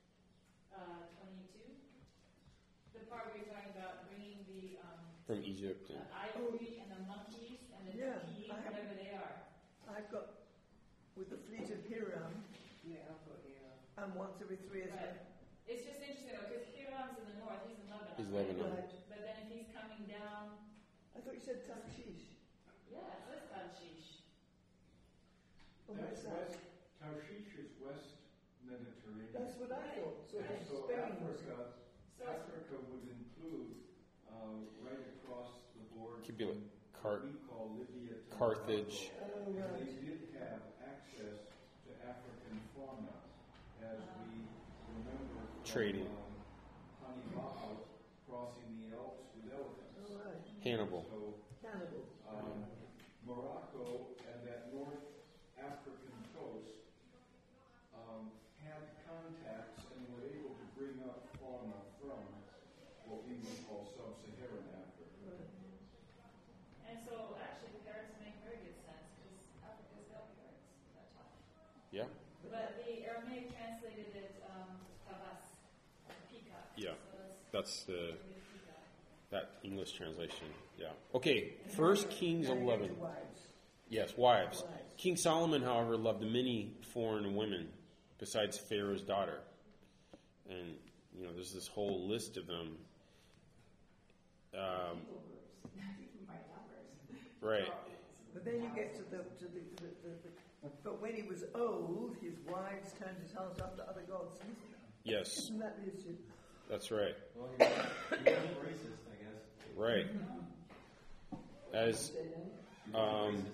Uh, twenty-two. The part where you're talking about bringing the um, From Egypt. the And, ivory and the monkeys and the Yeah, turkey, I have- whatever they are. I've got with the fleet of Hiram Yeah, I've got here. and once every three years. Right. It's just interesting though, because Hiram's in the north, he's in Lebanon. He's right? Lebanon. Right. But then if he's coming down, I thought you said Tarshish. yeah, it says Tarshish. Oh, where's that? West, Tarshish is West Mediterranean. That's what I thought. So And it's so Spain. Africa, So it's Africa would include uh, right across the board Could be like from Car- what we call Libya to Carthage. Morocco. Oh, And right. they did have access to African fauna, as we remember from Trading. um, Hannibal crossing the Alps with elephants. All right. Hannibal. So Cannibal. um, Morocco and that North African coast um, had contacts and were able to bring up fauna from what we would call sub-Saharan Africa. And so actually the parrots make very good sense because Africa's got parrots at that time. Yeah? But the Aramaic translated it um, kavas, peacock. Yeah. So that's That's the peacock. that English translation. Yeah. Okay, First Kings Now we get eleven. to wives. Yes, wives. Wives. King Solomon, however, loved many foreign women besides Pharaoh's daughter. And, you know, there's this whole list of them. Um, right. But then you get to the to the, the, the, the but when he was old, his wives turned his heart after other gods. Yes, Isn't that the issue? that's right. Well, he was, he was racist, I guess. Right. As um, Racist, I guess.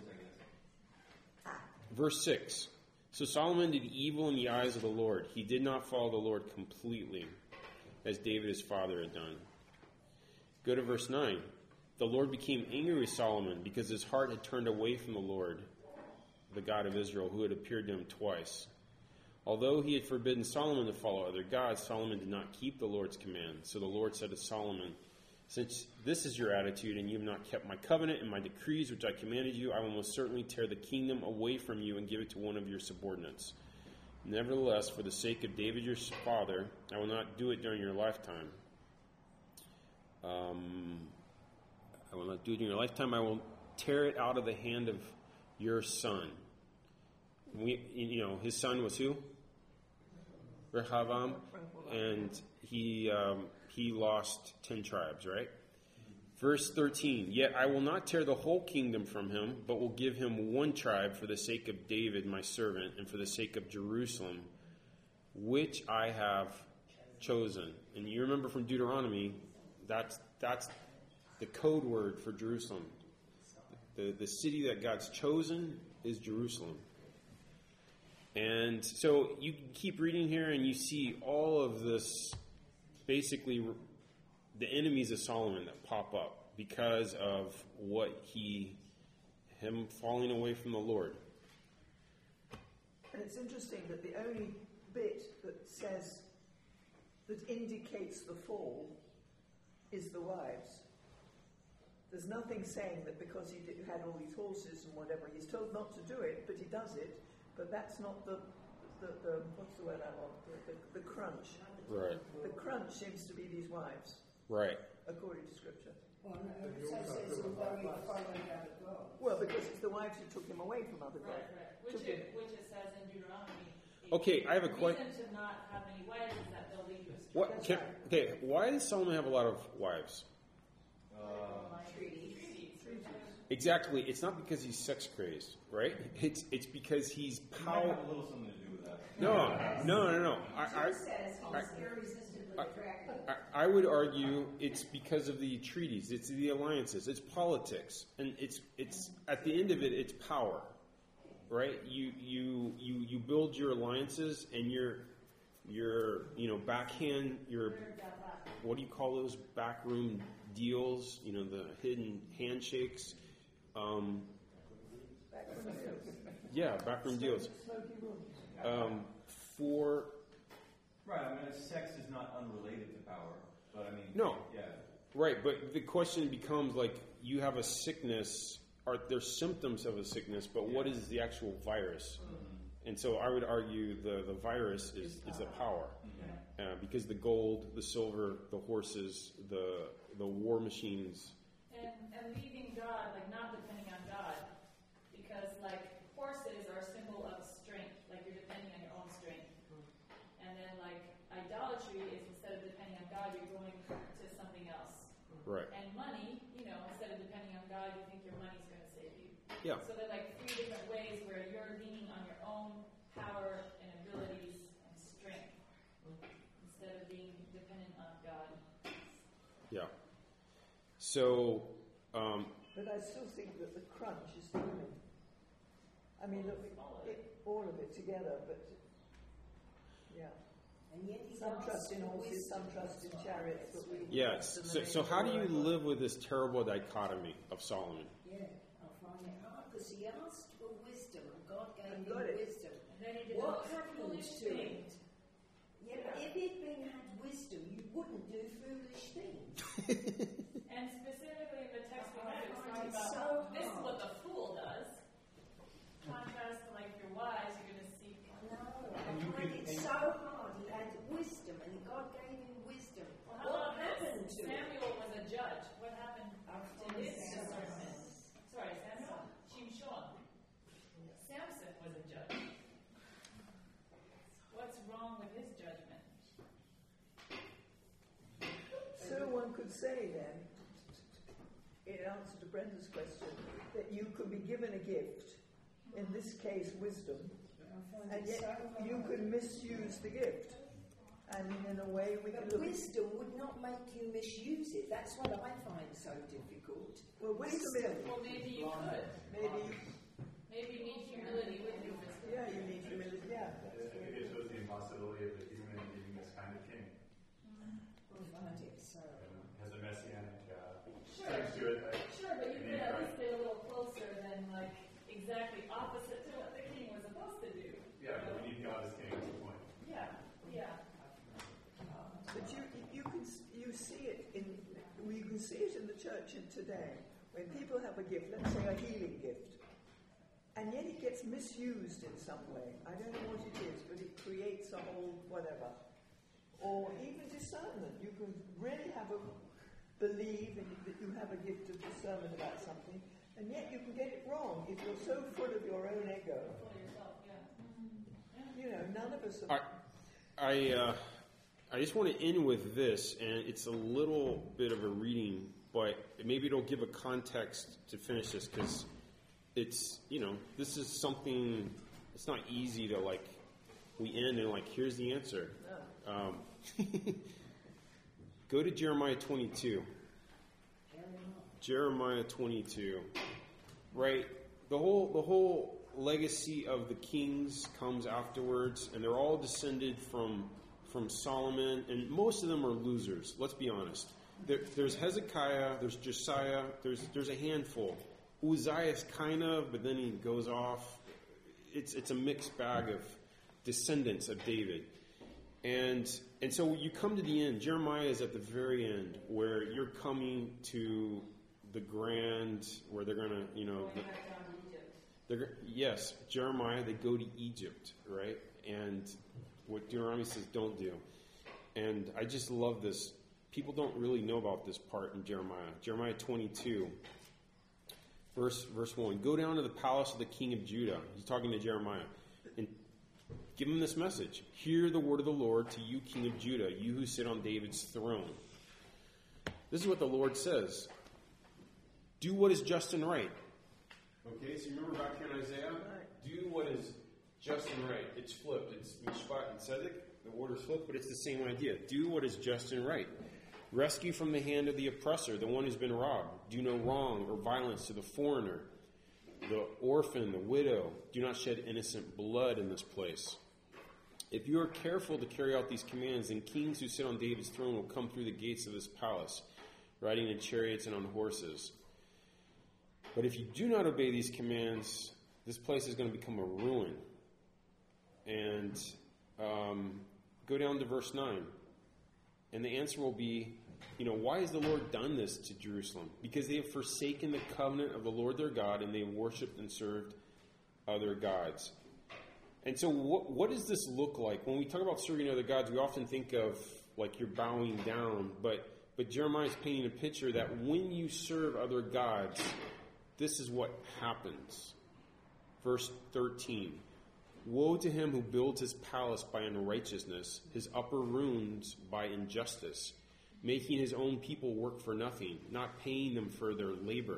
verse six. So Solomon did evil in the eyes of the Lord. He did not follow the Lord completely, as David his father had done. Go to verse nine. The Lord became angry with Solomon because his heart had turned away from the Lord, the God of Israel, who had appeared to him twice. Although he had forbidden Solomon to follow other gods, Solomon did not keep the Lord's command. So the Lord said to Solomon, "Since this is your attitude and you have not kept my covenant and my decrees which I commanded you, I will most certainly tear the kingdom away from you and give it to one of your subordinates. Nevertheless, for the sake of David your father, I will not do it during your lifetime. Um, I will not do it in your lifetime. I will tear it out of the hand of your son." We, you know, his son was who? Rehoboam, and he um, he lost ten tribes, right? Verse thirteen. Yet I will not tear the whole kingdom from him, but will give him one tribe for the sake of David my servant, and for the sake of Jerusalem, which I have chosen. And you remember from Deuteronomy, that's that's the code word for Jerusalem. The, the city that God's chosen is Jerusalem. And so you keep reading here and you see all of this, basically the enemies of Solomon that pop up because of what he, him falling away from the Lord. And it's interesting that the only bit that says, that indicates the fall, is the wives. There's nothing saying that because he did, had all these horses and whatever, he's told not to do it, but he does it. But that's not the, the, the what's the word I want? The, the, the crunch. Right. The crunch seems to be these wives. Right. According to Scripture. Well, no, it also says in very following out of God. Well, because it's the wives who took him away from other Right, gods. right. Which Took it, him. which it says in Deuteronomy. eight. Okay, I have a The question. reason to not have many wives is that they'll lead you astray. What? Can, okay, why does Solomon have a lot of wives? Uh, Treaties. Exactly. It's not because he's sex crazed, right? It's it's because he's it might power. have a little something to do with that. No, no, no, no. I, I, It says he was irresistibly attractive. I, I would argue it's because of the treaties, it's the alliances, it's politics, and it's it's at the end of it, it's power, right? You you you you build your alliances, and your your you know backhand your what do you call those backroom deals? You know, the hidden handshakes. Um, yeah, backroom deals. Um, for Right, I mean, sex is not unrelated to power, but I mean, No. yeah. Right, but the question becomes like you have a sickness, are there symptoms of a sickness, but what is the actual virus? Mm-hmm. And so I would argue the, the virus is, is the power. Mm-hmm. Uh, because the gold, the silver, the horses, the the war machines. And, and leaving God, like not depending on God, because like horses are a symbol of strength, like you're depending on your own strength. And then like idolatry is instead of depending on God, you're going to something else. Right. And money, you know, instead of depending on God, you think your money's going to save you. Yeah. So they're like three different ways where you're leaning on your own power and abilities and strength instead of being dependent on God. Yeah. So, um, But I still think that the crunch is the women. I mean, look, it, all of it together, but yeah. And yet he Some asks trust in for horses, some wisdom. trust in chariots, but we yes. trust in So, the so name how of do the you Lord. live with this terrible dichotomy of Solomon? Yeah, I find it hard because he asked for wisdom and God gave And him got it. wisdom. And then he did What the most happens foolish to thing. it? Yeah, but if he'd been had wisdom, you wouldn't do foolish things. And specifically in the text we had, it was talking It's about so this is hard. what the fool does. Contrast to like if you're wise, you're going to seek. No, I And you find can- it and- so hard. He had wisdom and God gave him wisdom. Well, how What about this? happened to him? Samuel was a judge. What happened I to find his it discernment? so- Sorry, Samuel. Shimshon. Samson was a judge. What's wrong with his judgment? So one could say then, in answer to Brenda's question, that you could be given a gift, in this case wisdom, I find and it so yet hard. you could misuse the gift. And in a way we But could look. wisdom would not make you misuse it. That's what I find so difficult. Well, wisdom is, Well, maybe you could. maybe, Maybe you need humility with your wisdom. yeah, you need humility, yeah. It shows the impossibility of the human being this kind of king. I find it so. And has a messianic uh, Sure. sense to it. Like, Sure, but you you could need at Christ. least get a little closer than like exactly opposite to what the king was supposed to do. Yeah, but we need God as king. That's the point. Yeah, yeah. But you, you can you see it in you can see it in the church in today when people have a gift, let's say a healing gift, and yet it gets misused in some way. I don't know what it is, but it creates a whole whatever, or even discernment. You can really have a believe in, that you have a gift of discernment about something, and yet you can get it wrong if you're so full of your own ego. For yourself, yeah. You know, none of us are. I, I, uh, I just want to end with this, and it's a little bit of a reading, but maybe it'll give a context to finish this, because it's, you know, this is something, it's not easy to, like, we end and, like, here's the answer. Um, go to Jeremiah twenty-two. Jeremiah twenty-two. Right? The whole, the whole legacy of the kings comes afterwards, and they're all descended from from Solomon, and most of them are losers. Let's be honest. There, there's Hezekiah, there's Josiah, there's there's a handful. Uzziah's kind of, but then he goes off. It's it's a mixed bag of descendants of David, and and so you come to the end. Jeremiah is at the very end, where you're coming to the grand. land where they're going to, you know, Going back down to Egypt. they're go- yes, Jeremiah, they go to Egypt, right? And what Deuteronomy says don't do. And I just love this. People don't really know about this part in Jeremiah. Jeremiah twenty-two, verse verse one. Go down to the palace of the king of Judah. He's talking to Jeremiah. And give him this message. Hear the word of the Lord to you, king of Judah, you who sit on David's throne. This is what the Lord says. Do what is just and right. Okay, so you remember back here in Isaiah? Do what is just and right. It's flipped. It's Mishpat and Tzedek. The order's flipped, but it's the same idea. Do what is just and right. Rescue from the hand of the oppressor, the one who's been robbed. Do no wrong or violence to the foreigner, the orphan, the widow. Do not shed innocent blood in this place. If you are careful to carry out these commands, then kings who sit on David's throne will come through the gates of this palace, riding in chariots and on horses. But if you do not obey these commands, this place is going to become a ruin. And um, go down to verse nine. And the answer will be, you know, why has the Lord done this to Jerusalem? Because they have forsaken the covenant of the Lord their God, and they have worshipped and served other gods. And so what, what does this look like? When we talk about serving other gods, we often think of like you're bowing down. But, but Jeremiah is painting a picture that when you serve other gods, this is what happens. Verse thirteen. Woe to him who builds his palace by unrighteousness, his upper rooms by injustice, making his own people work for nothing, not paying them for their labor.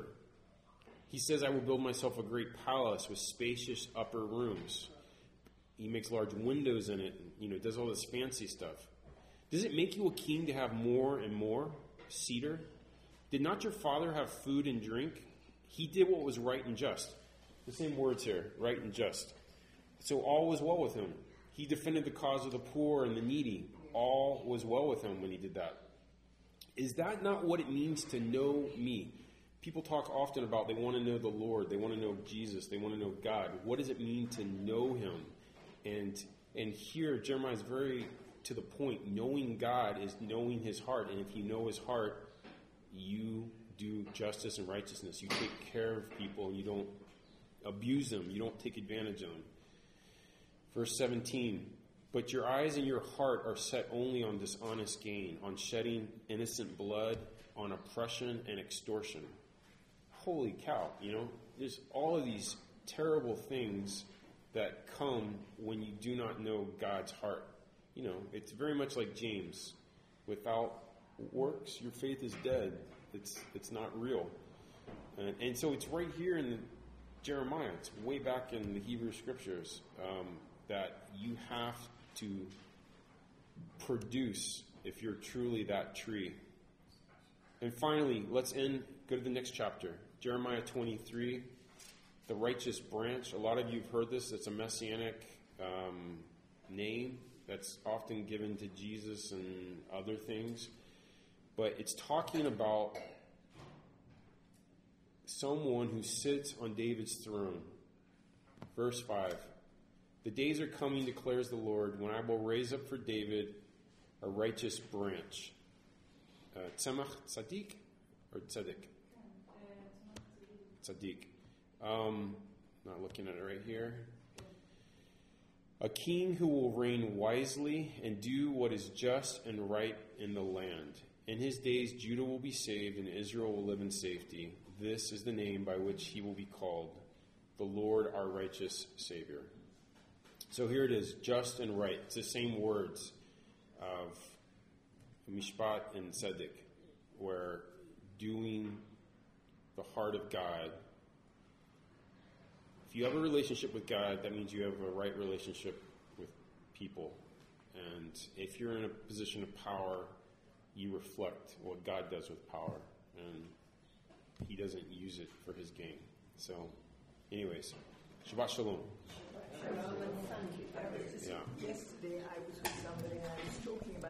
He says, I will build myself a great palace with spacious upper rooms. He makes large windows in it, and, you know, does all this fancy stuff. Does it make you a king to have more and more? Cedar? Did not your father have food and drink? He did what was right and just. The same words here, right and just. So all was well with him. He defended the cause of the poor and the needy. All was well with him when he did that. Is that not what it means to know me? People talk often about they want to know the Lord. They want to know Jesus. They want to know God. What does it mean to know him? And and here, Jeremiah is very to the point. Knowing God is knowing his heart. And if you know his heart, you do justice and righteousness. You take care of people. You don't abuse them. You don't take advantage of them. Verse seventeen, but your eyes and your heart are set only on dishonest gain, on shedding innocent blood, on oppression and extortion. Holy cow, you know, there's all of these terrible things that come when you do not know God's heart. You know, it's very much like James. Without works, your faith is dead. It's it's not real. And, and so it's right here in the Jeremiah. It's way back in the Hebrew Scriptures. Um, that you have to produce if you're truly that tree. And finally, let's end, go to the next chapter. Jeremiah twenty-three, the righteous branch. A lot of you have heard this. It's a messianic um, name that's often given to Jesus and other things. But it's talking about someone who sits on David's throne. Verse five. The days are coming, declares the Lord, when I will raise up for David a righteous branch. Uh, Tzemach Tzaddik or Tzedek? Tzaddik. Um, not looking at it right here. A king who will reign wisely and do what is just and right in the land. In his days, Judah will be saved and Israel will live in safety. This is the name by which he will be called, the Lord our righteous Savior. So here it is, just and right. It's the same words of Mishpat and Tzedek, where doing the heart of God. If you have a relationship with God, that means you have a right relationship with people. And if you're in a position of power, you reflect what God does with power. And he doesn't use it for his gain. So, anyways, Shabbat Shalom. Thank you. Yeah. Yesterday I was with somebody and I was talking about